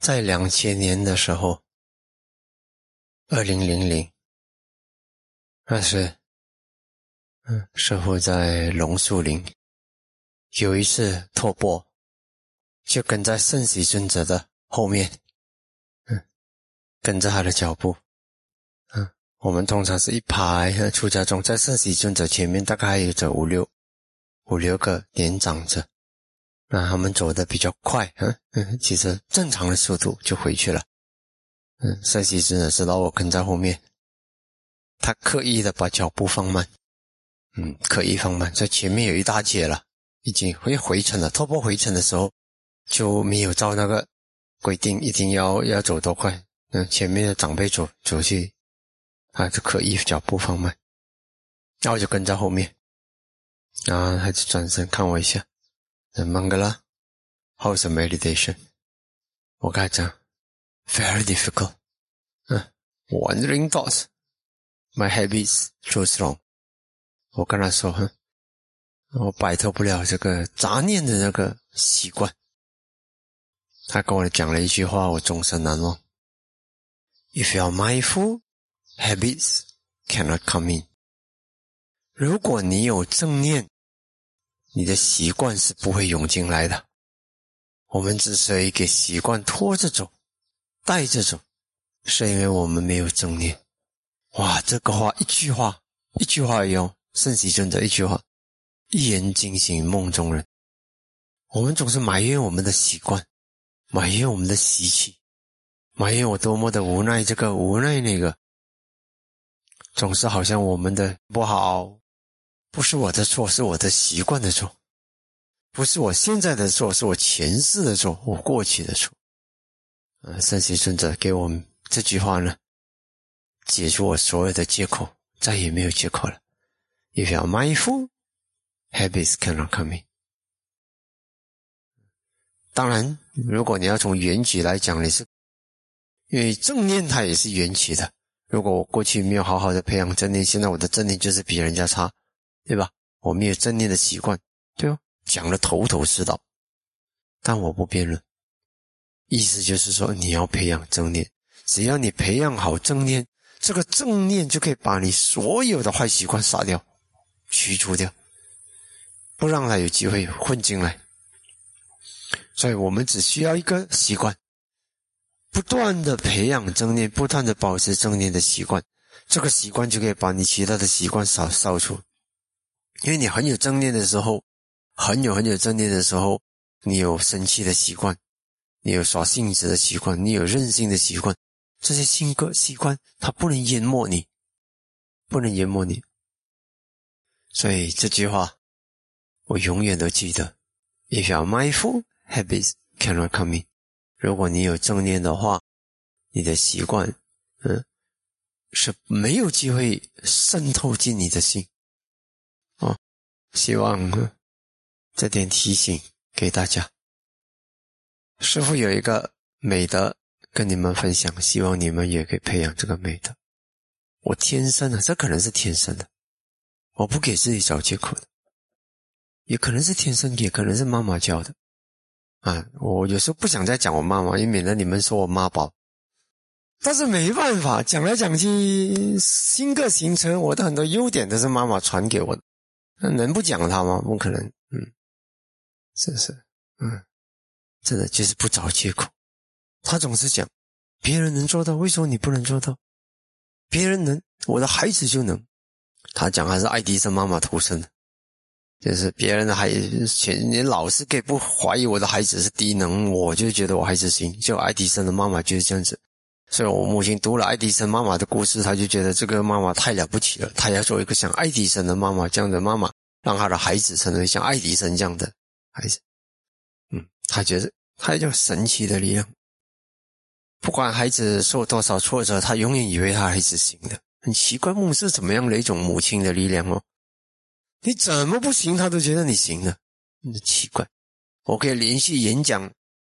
在2000年的时候，2000，那时师父在龙树林有一次托钵，就跟在圣喜尊者的后面，跟着他的脚步。我们通常是一排出家众，在圣喜尊者前面大概还有着五六个年长者，那他们走得比较快，其实正常的速度就回去了。圣喜尊者知道我跟在后面，他刻意的把脚步放慢，刻意放慢，在前面有一大截了，已经回程了。托钵回程的时候就没有照那个规定，一定要走多快。前面的长辈走去，他就刻意脚步放慢，然后我就跟在后面，然后他就转身看我一下，Mangala, how's the meditation? 我跟他讲 very difficult, wandering thoughts, my habits too strong. 我跟他说我摆脱不了这个杂念的那个习惯。他跟我讲了一句话，我终身难忘。If you are mindful, habits cannot come in. 如果你有正念，你的习惯是不会涌进来的。我们之所以给习惯拖着走，带着走，是因为我们没有正念。哇，这个话一句话而已哦，圣喜尊者一句话，一言惊醒梦中人。我们总是埋怨我们的习惯，埋怨我们的习气，埋怨我多么的无奈这个无奈那个，总是好像我们的不好不是我的错，是我的习惯的错，不是我现在的错，是我前世的错，我过去的错。圣喜尊者给我们这句话呢，解除我所有的借口，再也没有借口了。If you are mindful, habits cannot come in. 当然，如果你要从缘起来讲，你是因为正念它也是缘起的。如果我过去没有好好的培养正念，现在我的正念就是比人家差，对吧？我没有正念的习惯，对吧？讲得头头是道，但我不辩论。意思就是说，你要培养正念，只要你培养好正念，这个正念就可以把你所有的坏习惯杀掉，驱除掉，不让它有机会混进来。所以我们只需要一个习惯，不断的培养正念，不断的保持正念的习惯，这个习惯就可以把你其他的习惯扫除。因为你很有正念的时候，很有正念的时候，你有生气的习惯，你有耍性子的习惯，你有任性的习惯，这些性格习惯它不能淹没你，不能淹没你。所以这句话我永远都记得， If you are mindful, habits cannot come in. 如果你有正念的话，你的习惯是没有机会渗透进你的心。希望这点提醒给大家。师父有一个美德跟你们分享，希望你们也可以培养这个美德。我天生的，这可能是天生的，我不给自己找借口的，也可能是天生，也可能是妈妈教的。我有时候不想再讲我妈妈，因为免得你们说我妈宝。但是没办法，讲来讲去，性格形成我的很多优点都是妈妈传给我的，能不讲她吗？不可能。是真的就是不找借口。他总是讲别人能做到，为什么你不能做到？别人能，我的孩子就能。他讲还是爱迪生妈妈投生的，就是别人的孩子，你老是可以不怀疑我的孩子是低能，我就觉得我孩子行。就爱迪生的妈妈就是这样子。所以我母亲读了爱迪生妈妈的故事，她就觉得这个妈妈太了不起了，她要做一个像爱迪生的妈妈，这样的妈妈让她的孩子成为像爱迪生这样的孩子。她觉得她有神奇的力量，不管孩子受多少挫折，她永远以为她孩子行的。很奇怪，梦是怎么样的一种母亲的力量哦？你怎么不行，她都觉得你行的，奇怪。我可以连续演讲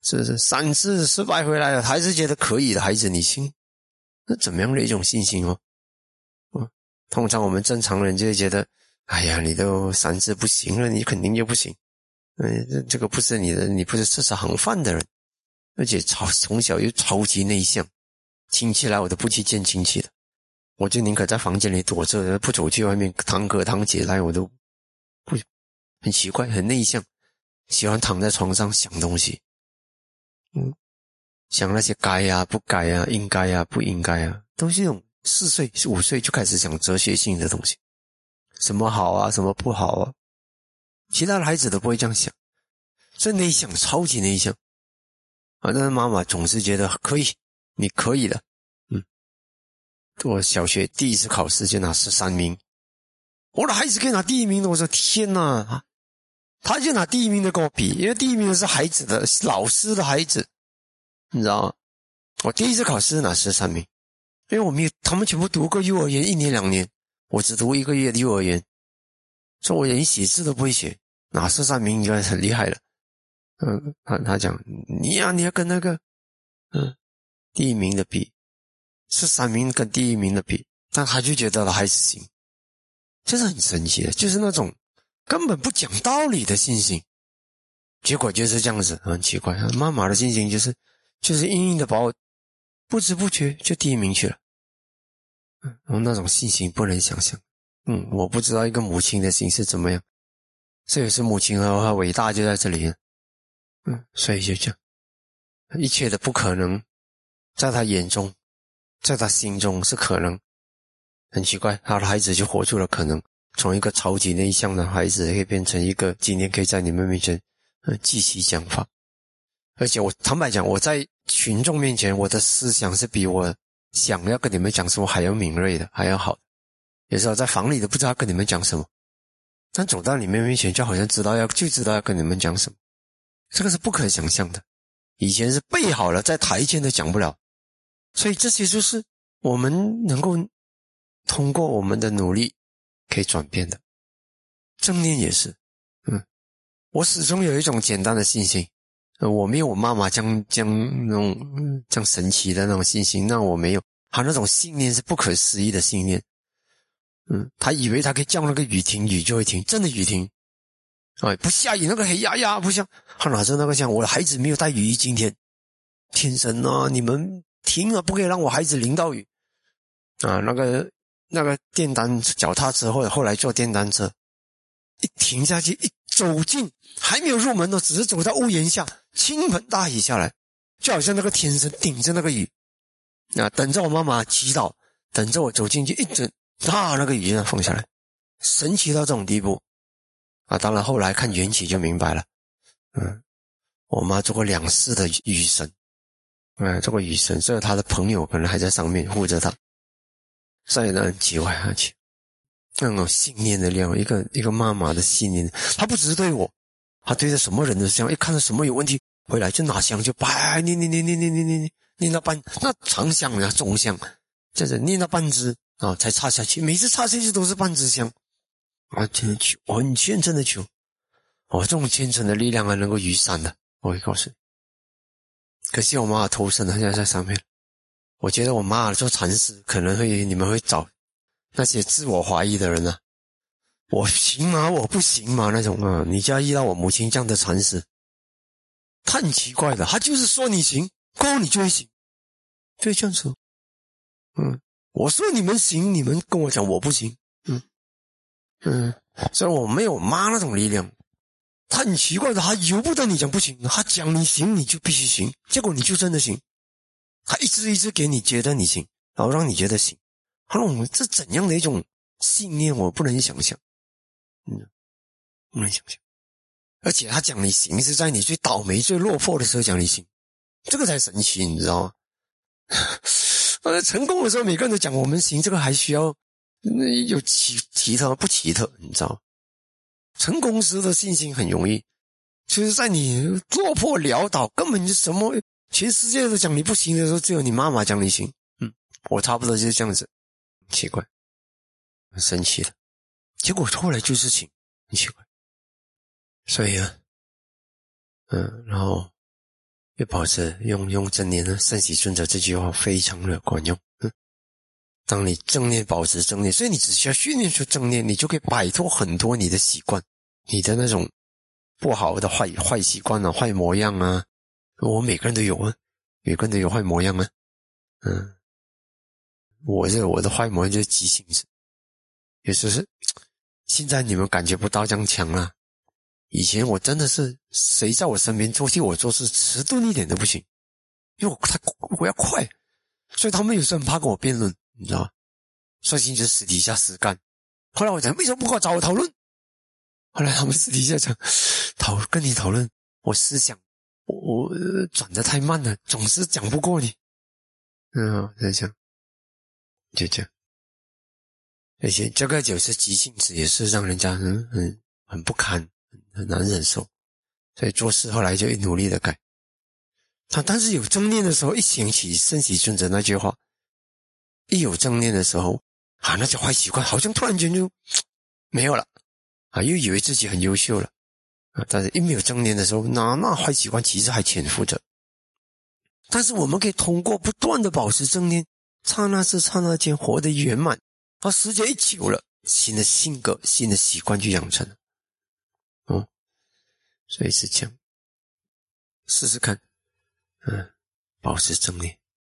3次失败回来了，还是觉得可以的，孩子你信，那怎么样的一种信心哦？通常我们正常人就会觉得，哎呀，你都3次不行了，你肯定就不行。这个不是你的，你不是吃吃行饭的人。 而且从小又超级内向，亲戚来我都不去见亲戚的，我就宁可在房间里躲着，不走去外面，堂哥堂姐来我都不，很奇怪，很内向，喜欢躺在床上想东西，想那些该啊不该啊，应该啊不应该啊，都是那种4岁5岁就开始想哲学性的东西，什么好啊什么不好啊，其他的孩子都不会这样想，所以内向，超级内向啊。但是妈妈总是觉得可以，你可以的。我小学第一次考试就拿13名，我的孩子可以拿第1名的，我说天哪，他就拿第1名的跟我比，因为第1名的是孩子的老师的孩子，你知道吗？我第一次考试拿13名，因为我没有，他们全部读过幼儿园1年2年，我只读1个月的幼儿园，所以我连写字都不会写，拿13名应该很厉害了。他讲你要跟那个第1名的比，13名跟第1名的比，但他就觉得了孩子行，就是很神奇的，就是那种根本不讲道理的信心，结果就是这样子，很奇怪。妈妈的信心就是硬硬的把我不知不觉就第1名去了，那种信心不能想象。我不知道一个母亲的心是怎么样，这也是母亲和伟大就在这里。所以就这样，一切的不可能在他眼中，在他心中是可能。很奇怪，他的孩子就活出了可能，从一个超级内向的孩子可以变成一个今天可以在你们面前继续讲话。而且我坦白讲，我在群众面前，我的思想是比我想要跟你们讲什么还要敏锐的，还要好的。有时候在房里都不知道跟你们讲什么，但走到你们面前就好像知道要跟你们讲什么，这个是不可想象的。以前是背好了，在台前都讲不了，所以这些就是我们能够通过我们的努力可以转变的。正念也是，我始终有一种简单的信心，我没有我妈妈这样神奇的那种信心，那我没有，她那种信念是不可思议的信念。她以为她可以叫那个雨停，雨就会停，真的雨停。不下雨那个黑压压不像，他哪知道那个像我的孩子没有带雨衣，今天天神啊，你们停了，不可以让我孩子淋到雨啊！那个电单脚踏车或者后来坐电单车，一停下去，一走进还没有入门呢，只是走到屋檐下，倾盆大雨下来，就好像那个天神顶着那个雨等着我妈妈祈祷，等着我走进去，一整那个雨就放下来，神奇到这种地步。当然后来看缘起就明白了。我妈做过2世的雨神，做过雨神，所以她的朋友可能还在上面护着她。所以呢，很奇怪，那种信念的力量，一个妈妈的信念，她不只是对我，她对着什么人都是这样，一看到什么有问题，回来就拿香就拜，念到半，那长香啊，中香，这是念到半支才插下去，每次插下去都是半支香。真的求，我很虔诚的求，这种虔诚的力量能够雨伞的，我会告诉你。可惜我妈的头身现在在上面，我觉得我妈做禅师可能你们会找那些自我怀疑的人我行吗？我不行吗？那种你家遇到我母亲这样的禅师，他很奇怪的，他就是说你行，过后你就会行，就这样子。我说你们行，你们跟我讲我不行。所以我没有妈那种力量，他很奇怪的，他由不得你讲不行，他讲你行你就必须行，结果你就真的行，他一直给你觉得你行，然后让你觉得行，这怎样的一种信念我不能想象，不能想象。而且他讲你行是在你最倒霉最落魄的时候讲你行，这个才神奇，你知道吗？成功的时候每个人都讲我们行，这个还需要有奇特不奇特，你知道吗？成功时的信心很容易，就是在你落魄潦倒，根本就什么全世界都讲你不行的时候，只有你妈妈讲你行。我差不多就是这样子，奇怪，很神奇的。结果后来就是行，很奇怪。所以然后又保持用正念圣喜尊者这句话非常的管用。当你正念保持正念，所以你只需要训练出正念，你就可以摆脱很多你的习惯，你的那种不好的坏习惯坏模样我每个人都有啊，每个人都有坏模样啊。我的坏模样就是急性子，也就是现在你们感觉不到这样强啊。以前我真的是谁在我身边替我做事迟钝一点都不行，因为我要快，所以他们有时候很怕跟我辩论，你知道吗？所以就私底下实干。后来我讲为什么不找我讨论？后来他们私底下讲跟你讨论，我思想我转得太慢了，总是讲不过你。就这样，就这样。而且这个有时急性子也是让人家很不堪，很难忍受。所以做事后来就努力的改。但是有正念的时候，一想起顺其顺者那句话，一有正念的时候那些坏习惯好像突然间就没有了又以为自己很优秀了但是一没有正念的时候，那坏习惯其实还潜伏着。但是我们可以通过不断的保持正念，刹那是刹那间活得圆满，时间一久了，新的性格新的习惯就养成了所以是这样，试试看保持正念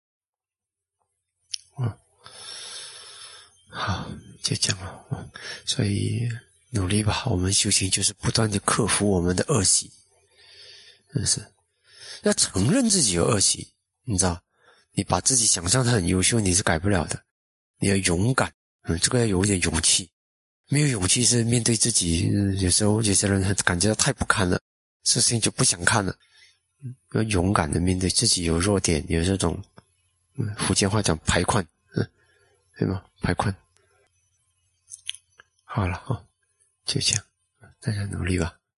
好，就这样了所以努力吧，我们修行就是不断的克服我们的恶习，真的是要承认自己有恶习，你知道，你把自己想象得很优秀，你是改不了的，你要勇敢这个要有一点勇气，没有勇气是面对自己有时候有些人感觉到太不堪了，事情就不想看了要勇敢的面对自己有弱点，有这种福建话讲排困对吗？排困好了就这样，大家努力吧。